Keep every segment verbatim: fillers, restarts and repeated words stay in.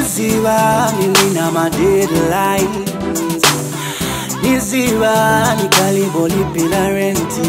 Niziba nilina my deadlines, Niziba nikalibo lipila renti,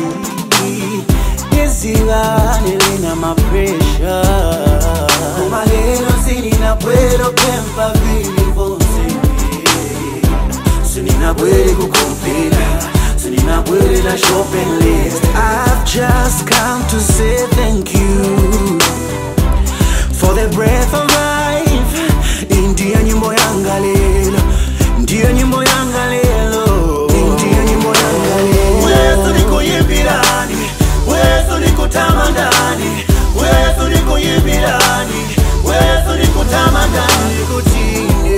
Niziba nilina my pressure. Kumalelo sinina puedo kempa vili vonse, Sinina puede kukumpila, Sinina puede na shopping list. I've just come to say thank you for the breath of life. Ndiyo nyimbo yanga lelo, ndiyo nyimbo yanga lelo, ndiyo nyimbo yanga lelo. Weso niko yimbirani, weso niko tamandani, weso niko yimbirani, weso niko tamandani. Nikutinge,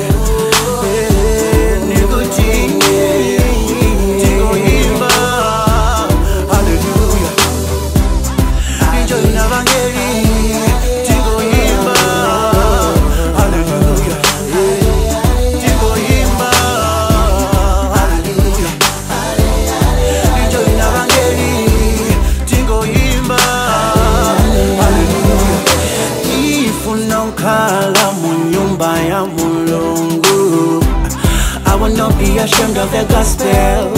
nikutinge, tingo yimba, hallelujah. Nijo inavangeli, tingo yimba, hallelujah. Tingo yimba, hallelujah. Nijo inavangeli, tingo yimba, hallelujah. Ifuna ukhala munyumba ya Mulungu, I will not be ashamed of the gospel.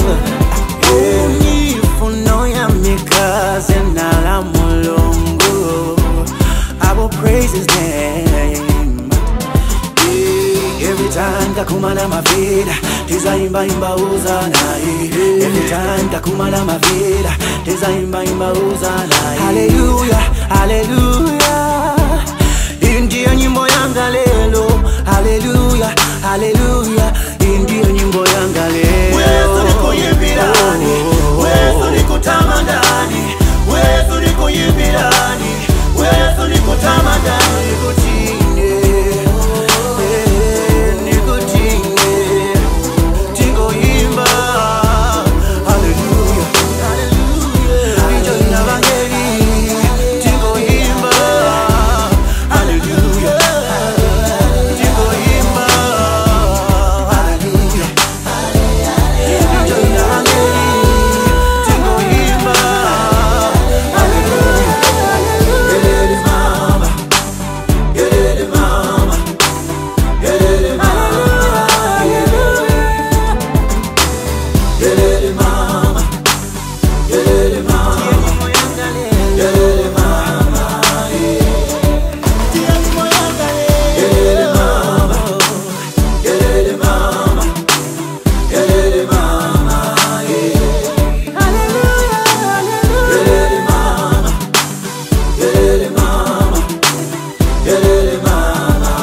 Ifuna yamikaze nala Mulungu, I will praise his name. Every time takumana mavida, tiza imba imba uzana. Every time takumana mavida, tiza imba imba uzana. Hallelujah, hallelujah. Ndiyo nyimbo yanga lelo, hallelujah, hallelujah. Ndiyo nyimbo yanga lelo. Weso niko yimbirani, weso niko tamandani, weso niko yimbirani, weso niko tamandani. Nikutinge, nikutinge, tingo yimba, hallelujah, hallelujah. Nijo inavangeli, tingo yimba, hallelujah, tingo yimba, hallelujah. Nijo inavangeli, tingo yimba, hallelujah. Yelele mama, yelele mama, yelele mama, yelele mama, yelele mama, yelele mama, yelele mama, yelele mama, yelele mama, hallelujah, yelele mama, yelele mama, yelele mama.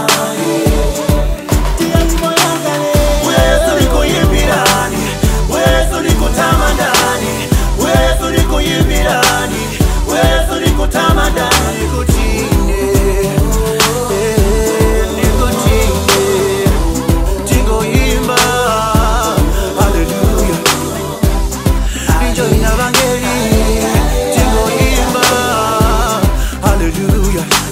Weso niko yimbirani, weso niko tamandani, weso niko yimbirani, weso niko tamandani. Nikutinge, nikutinge, tingo yimba, hallelujah. Nijo inavangeli, tingo yimba, hallelujah.